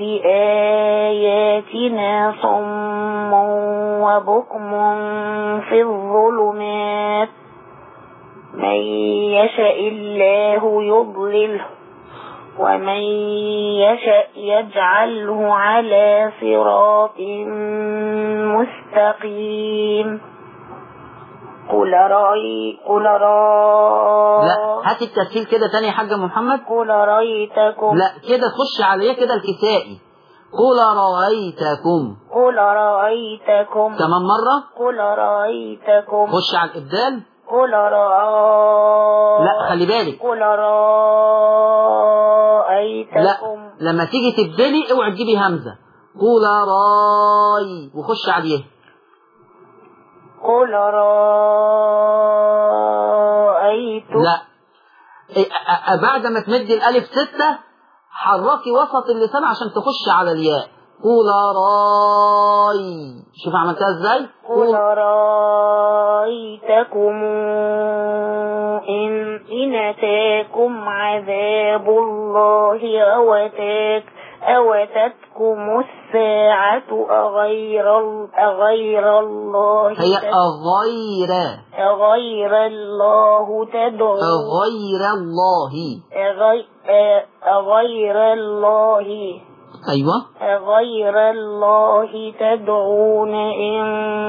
بآياتنا صم وبكم في الظلمات من يشاء الله يضلله ومن يشاء يجعله على صراط مستقيم. قل رأي قل رأي لا هات التسهيل كده تاني يا حاج محمد. قل رأيتكم. لا كده تخش عليا كده الكسائي. قل رأيتكم. قل رأيتكم. كمان مرة. قل رأيتكم. خش على الإبدال. قل رأيتكم. لا خلي بالك. قل رأيتكم. لا لما تيجي تبدلي اوعي تجيبي همزة. قل راي وخش عليه. قل رأيتكم. لا بعد ما تمدي الألف ستة حركي وسط اللسان عشان تخش على الياء. قول راي. شوف عملتها ازاي؟ قل رأيتكم إن إن أتاكم عذاب الله أو أتاك أو أتتكم الساعة أغير أغير الله هي أغير أغير الله تدعون أغير الله أغي- أغير الله أيوة أغير الله تدعون إن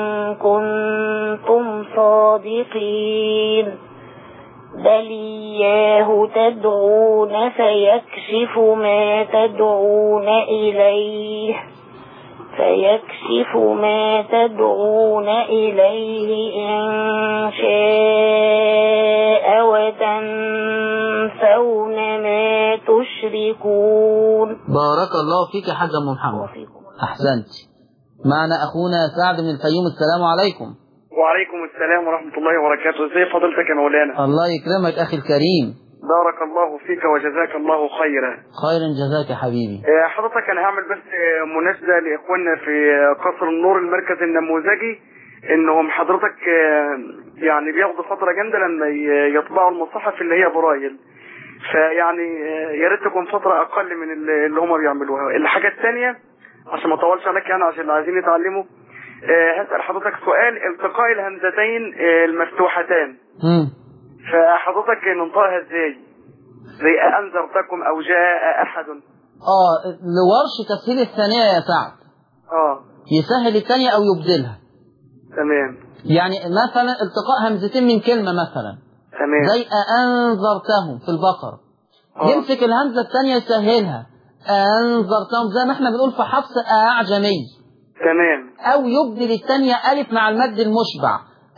كنتم صادقين بل إياه تدعون فيكشف ما تدعون إليه فيكشف ما تدعون إليه إن شاء وتنسون ما تشركون. بارك الله فيك يا حاج أم محمد. أحسنت. معنا أخونا سعد من الفيوم. السلام عليكم. وعليكم السلام ورحمة الله وبركاته. ازي فضيلتك يا مولانا؟ الله يكرمك أخي الكريم. بارك الله فيك وجزاك الله خيرا. خيرا جزاك يا حبيبي. آه، حضرتك انا هعمل بس آه، مناسبة لاخواننا في آه، قصر النور المركز النموذجي، انهم حضرتك آه، يعني بياخدوا فترة جامدة لما ي- يطبعوا المصاحف اللي هي برايل، فيعني آه، يا ريت تكون فترة اقل من اللي اللي هم بيعملوها. الحاجة الثانية عشان ما اطولش عليك يعني عشان اللي عايزين يتعلموا، آه، هسأل حضرتك سؤال. التقاء الهمزتين آه، المفتوحتين مم. فحضرتك ننطقها ازاي؟ زي أنذرتكم أو جاء أحد. آه لورش تسهيل الثانية يا سعد. اه يسهل الثانية أو يبدلها. تمام يعني مثلا التقاء همزتين من كلمة مثلا تمام زي أنذرتهم في البقرة، آه. يمسك الهمزة الثانية يسهلها أنذرتهم زي ما احنا بنقول في حفص أعجمي، تمام أو يبدل الثانية ألف مع المد المشبع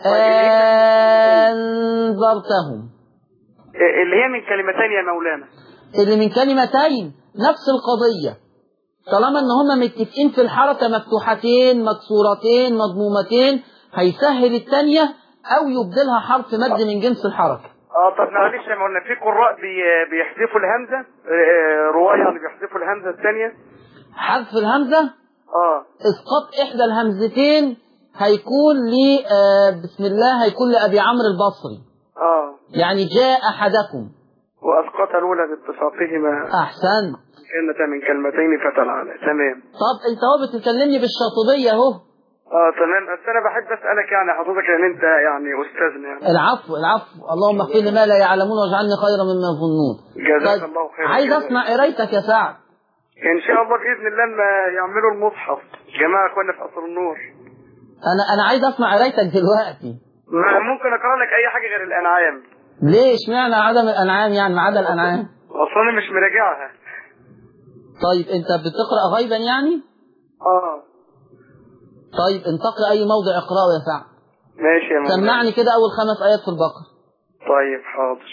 أنذرتهم. اللي هي من كلمتين يا مولانا. اللي من كلمتين نفس القضية، طالما ان هم متفقين في الحركة مفتوحتين مكسورتين مضمومتين هيسهل الثانية او يبدلها حرف مد من جنس الحركة. اه طب معلش يا مولانا، في قراء بي بيحذفوا الهمزة، آه، رواية يعني بيحذفوا الهمزة الثانية. حذف الهمزة اه اسقاط احدى الهمزتين هيكون لي آه بسم الله هيكون لأبي عمرو البصري. اه يعني جاء احدكم وأسقط الأولى باتفاقهما احسن. كانت من كلمتين فتلعن. تمام. طب انت هو بتكلمني بالشاطبية اهو. اه تمام. بس انا بحب اسالك يعني حضرتك لان انت يعني استاذنا يعني. العفو العفو. اللهم اغفر لي ما لا يعلمون واجعلني خيرا مما يظنون. جزاك طيب الله خيرا. عايز اسمع قرايتك يا سعد. ان شاء الله باذن الله لما يعملوا المصحف جماعه اخواننا في قصر النور. انا انا عايز اسمع قرايتك دلوقتي. ما ممكن اقرا لك اي حاجه غير الانعام. ليه اشمعنى عدم الانعام يعني ما عدا الانعام؟ اصلا انا مش مراجعها. طيب انت بتقرا غيبا يعني؟ اه طيب انتقي اي موضع اقراه يا سعد. ماشي يا مولانا. سمعني كده اول خمس ايات في البقره. طيب حاضر.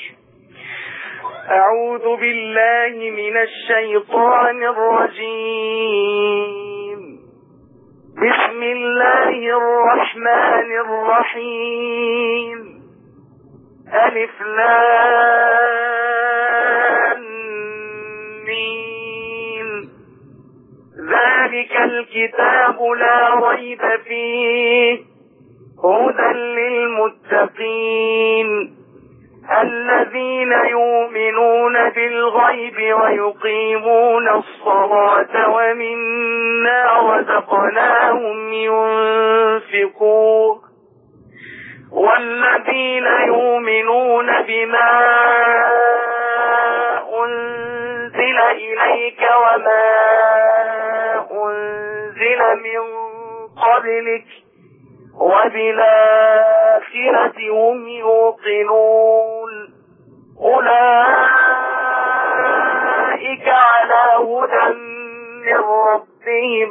أعوذ بالله من الشيطان الرجيم. بسم الله الرحمن الرحيم. ألف لام ميم. ذلك الكتاب لا ريب فيه هدى للمتقين الذين يؤمنون بالغيب ويقيمون الصلاة ومما رزقناهم ينفقون والذين يؤمنون بما أنزل إليك وما أنزل من قبلك وبالآخرة هم يوقنون أولئك على هدى من ربهم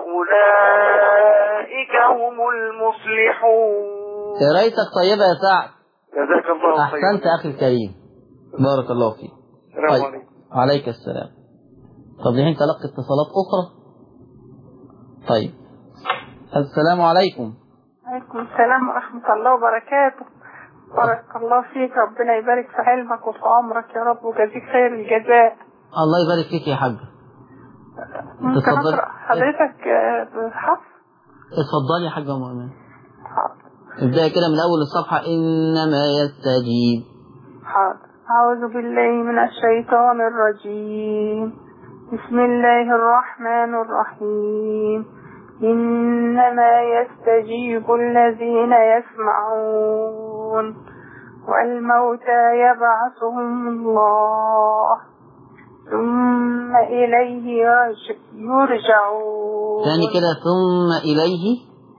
وأولئك هم المفلحون. قرايتك طيبة يا سعد. جزاك الله خيرا. احسنت يا اخي الكريم. بارك الله فيك. السلام طيب. عليكم. عليك السلام. طب الحين تلقي اتصالات اخرى. طيب السلام عليكم. عليكم السلام ورحمة الله وبركاته. بارك الله فيك، ربنا يبارك في علمك وفي عمرك يا رب وجزيك خير الجزاء. الله يبارك فيك يا حاج. ممكن اتفضلي. أقرأ حضرتك آه، بحفظ؟ اتفضلي يا حاجة مؤمن. ابدأي كده من أول الصفحة. إنما يستجيب. حاضر. أعوذ بالله من الشيطان الرجيم. بسم الله الرحمن الرحيم. إنما يستجيب الذين يسمعون والموتى يبعثهم الله ثم إليه يرجعون. ثاني كده. ثم إليه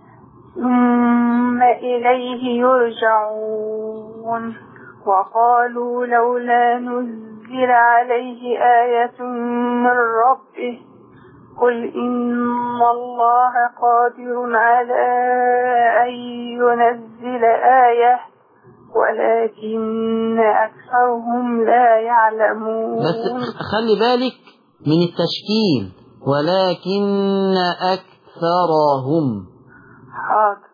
ثم إليه يرجعون. وقالوا لولا نزل عليه آية من ربه قل إن الله قادر على أن ينزل آية ولكن أكثرهم لا يعلمون. بس خلي بالك من التشكيل. ولكن أكثرهم. حاضر.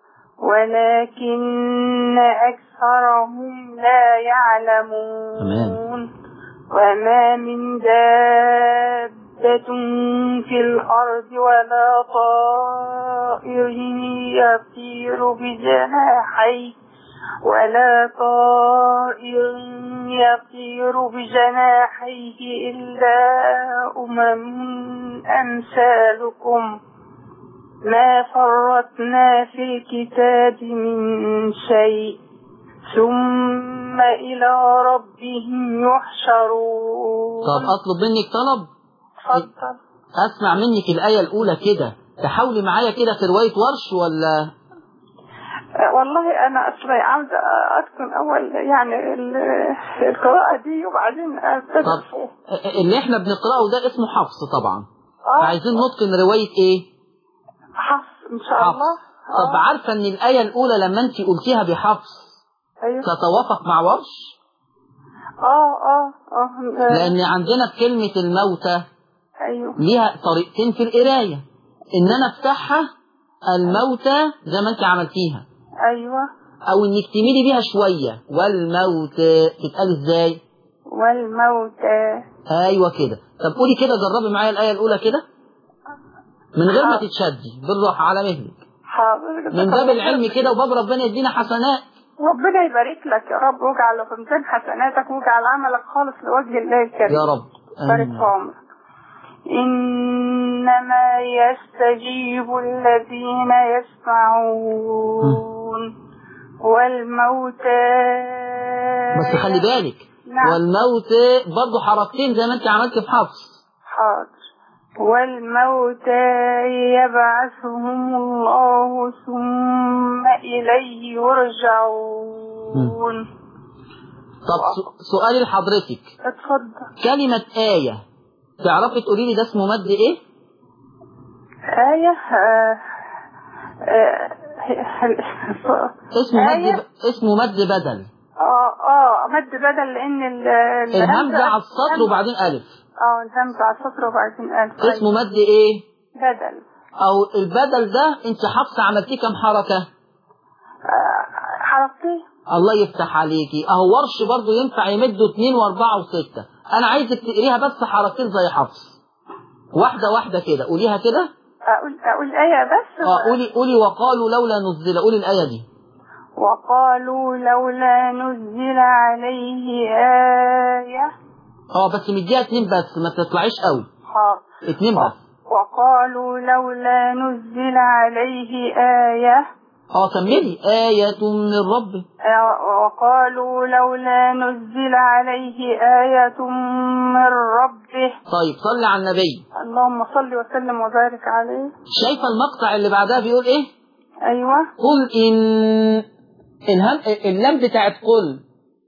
ولكن أكثرهم لا يعلمون. تمام. وما من دابة في الأرض ولا طائر يطير بجناحيه ولا طائر يطير بجناحيه إلا أمم أمثالكم ما فرطنا في الكتاب من شيء ثم إلى ربهم يحشرون. طب أطلب منك طلب. اتفضل. أسمع منك الآية الأولى كده، تحاولي معايا كده في رواية ورش ولا؟ أه والله أنا أصلا عاوزة أتقن أول يعني القراءة دي وبعدين أبتدأ. طب اللي إحنا بنقرأه ده اسمه حفص طبعا. أه عايزين نتقن رواية إيه؟ حفص إن شاء حفص. الله. طب عارفة إن الآية الأولى لما أنت قلتيها بحفص أيوه تتوافق مع ورش؟ اه اه اه لأن عندنا في كلمة الموتى ايوه ليها طريقتين في القراية. إن أنا أفتحها الموتى زي ما أنت عملتيها، ايوه، أو إنك تميلي بيها شوية. والموت تتقال إزاي؟ والموتى. أيوة كده. طب قولي كده، جربي معايا الآية الأولى كده من غير ما تتشدي، بالراحة على مهلك. حاضر. من باب العلم كده وباب ربنا يدينا حسنات. ربنا يبارك لك يا رب واجعل في ميزان حسناتك واجعل عملك خالص لوجه الله الكريم يا رب. بارك في عمرك. إنما يستجيب الذين يسمعون والموتى. بس خلي بالك. نعم. والموت برضه حركتين زي ما انت عملت في حفص. حاضر. والموتى يبعثهم الله ثم إليه يرجعون. طب سؤالي لحضرتك. اتفضل. كلمة آية تعرفي تقولي لي ده اسمه مد ايه؟ آية آه آه اسمه آية؟ مد اسمه مد بدل. اه اه مد بدل لأن الهمزة على السطر وبعدين ألف. اه الهمزة على السطر وبعدين ألف. اسمه مد ايه؟ بدل. او البدل ده انت حفصة عملتيه كم حركة؟ آه حركتين. الله يفتح عليكي. اهو ورش برضو ينفع يمدوا اتنين واربعة وستة. انا عايزك تقريها بس حركتين زي حفص، واحدة واحدة كده. قوليها كده. اقول اقول آية بس. اه قولي قولي وقالوا لولا نزل. قولي الآية دي. وقالوا لولا نزل عليه آية. اه بس مديها اتنين بس، ما تطلعيش قوي. حاضر. اتنين بس. وقالوا لولا نزل عليه آية. اه كملي. آية من ربه. وقالوا لولا نزل عليه آية من ربه. طيب صلي على النبي. اللهم صل وسلم وبارك عليه. شايفة المقطع اللي بعدها بيقول ايه؟ ايوه. قل ان الهم اللام بتاعت قل.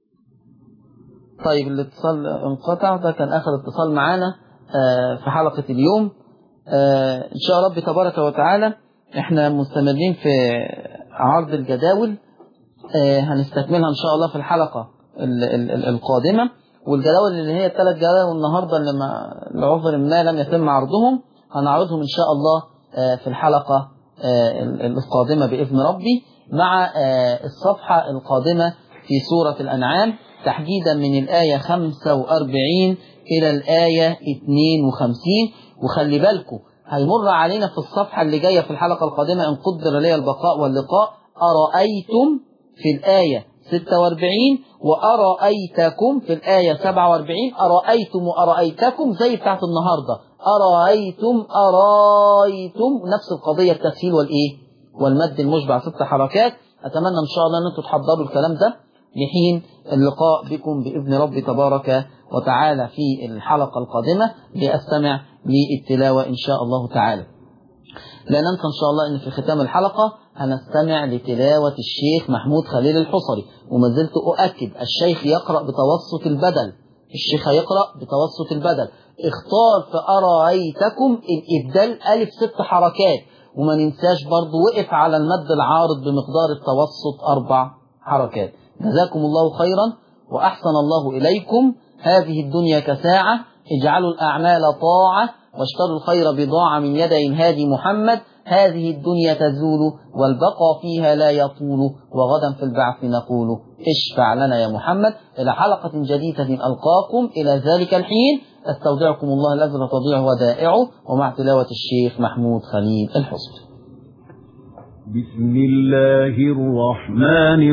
طيب الاتصال انقطع. ده كان اخر اتصال معانا آه في حلقة اليوم. آه ان شاء رب تبارك وتعالى احنا مستمرين في عرض الجداول. آه هنستكملها ان شاء الله في الحلقة ال ال ال القادمة. والجداول اللي هي الثلاث جداول النهاردة اللي ما لعذر ما لم يتم عرضهم هنعرضهم ان شاء الله آه في الحلقة آه القادمة بإذن ربي، مع آه الصفحة القادمة في سورة الأنعام، تحديدا من الآية خمسة وأربعين إلى الآية اثنين وخمسين. وخلي بالكم هيمر علينا في الصفحة اللي جاية في الحلقة القادمة إن قدر لي البقاء واللقاء أرأيتم في الآية ستة وأربعين وأرأيتكم في الآية سبعة وأربعين. أرأيتم وأرأيتكم زي بتاعت النهاردة أرأيتم أرأيتم نفس القضية التسهيل والإيه والمد المشبع ست حركات. أتمنى إن شاء الله أن أنتم تحضروا الكلام ده لحين اللقاء بكم بإذن ربي تبارك وتعالى في الحلقة القادمة لأستمع للتلاوة إن شاء الله تعالى. لا ننسى إن شاء الله أن في ختام الحلقة هنستمع لتلاوة الشيخ محمود خليل الحصري. وما زلت أؤكد الشيخ يقرأ بتوسط البدل، الشيخ يقرأ بتوسط البدل. اختار في أرأيتكم الإبدال ألف ست حركات، وما ننساش برضو وقف على المد العارض بمقدار التوسط أربع حركات. جزاكم الله خيرا وأحسن الله إليكم. هذه الدنيا كساعة، اجعلوا الأعمال طاعة واشتروا الخير بضاعة من يدي الهادي محمد. هذه الدنيا تزول والبقى فيها لا يطول، وغدا في البعث نقول اشفع لنا يا محمد. إلى حلقة جديدة ألقاكم، إلى ذلك الحين استودعكم الله الذي لا تضيع ودائعه، ومع تلاوة الشيخ محمود خليل الحصري. بسم الله الرحمن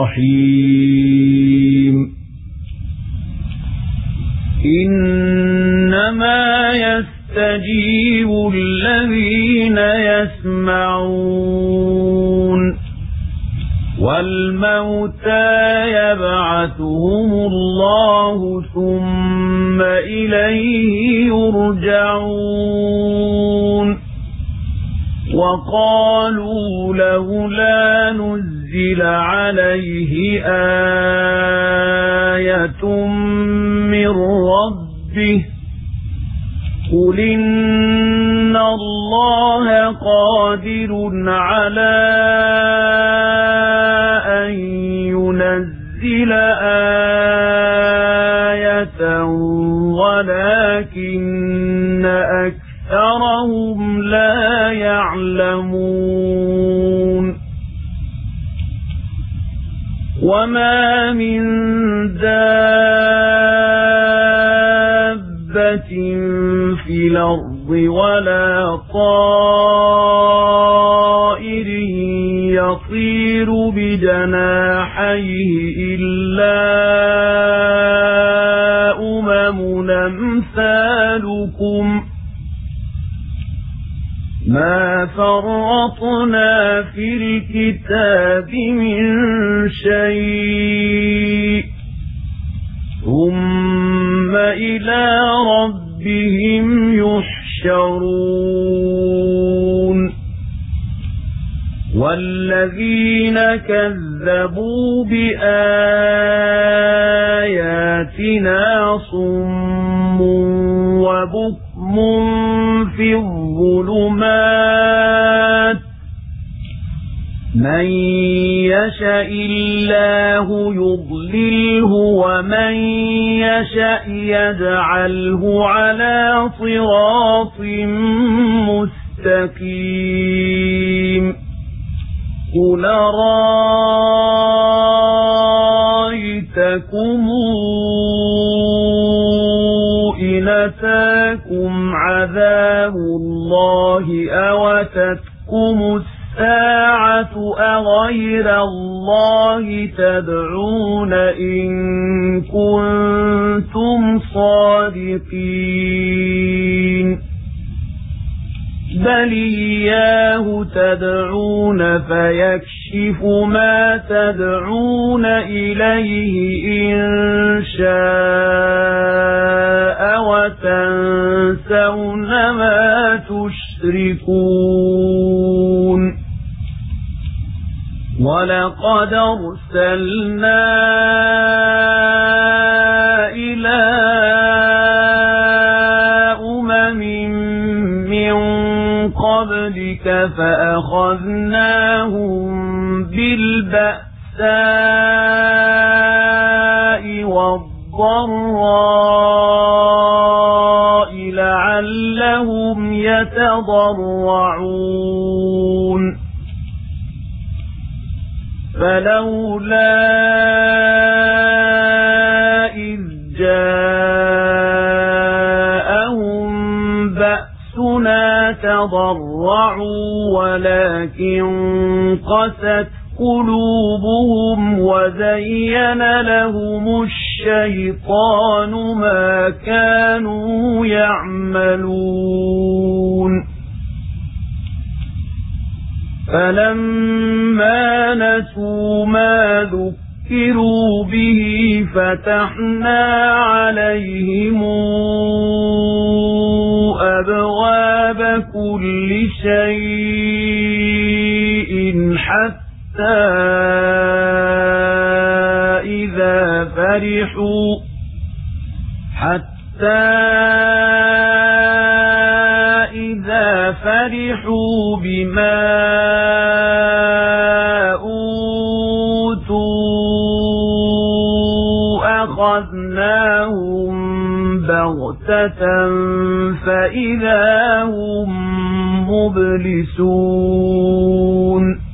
الرحيم. إنما يستجيب الذين يسمعون والموتى يبعثهم الله ثم إليه يرجعون. وقالوا لولا نزل عليه آية من ربه قل إن الله قادر على أن ينزل آية ولكن أكثرهم لا يعلمون. وما من دابة في الأرض ولا طائر يطير بجناحيه إلا أمم أمثالكم ما فرطنا في الكتاب من شيء ثم إلى ربهم يحشرون. والذين كذبوا بآياتنا صم وبكم في الظلمات من يشاء الله يضلله ومن يشاء يجعله على صراط مستقيم. قل رأيتكم إن أتاكم عذاب الله أو أتتكم الساعة أغير الله تدعون إن كنتم صادقين. بل إياه تدعون فيكشف ما تدعون إليه إن شاء وتنسون ما تشركون. ولقد أرسلنا إلى أمم من قبلك فأخذناهم بالبأساء والضراء لعلهم يتضرعون. فلولا إذ جاء تضرعوا ولكن قست قلوبهم وزين لهم الشيطان ما كانوا يعملون فلما نسوا ما ذكروا به فتحنا عليهم أبواب كل شيء حتى إذا فرحوا حتى إذا فرحوا بما أوتوا أخذناهم بغتة فإذا هم مبلسون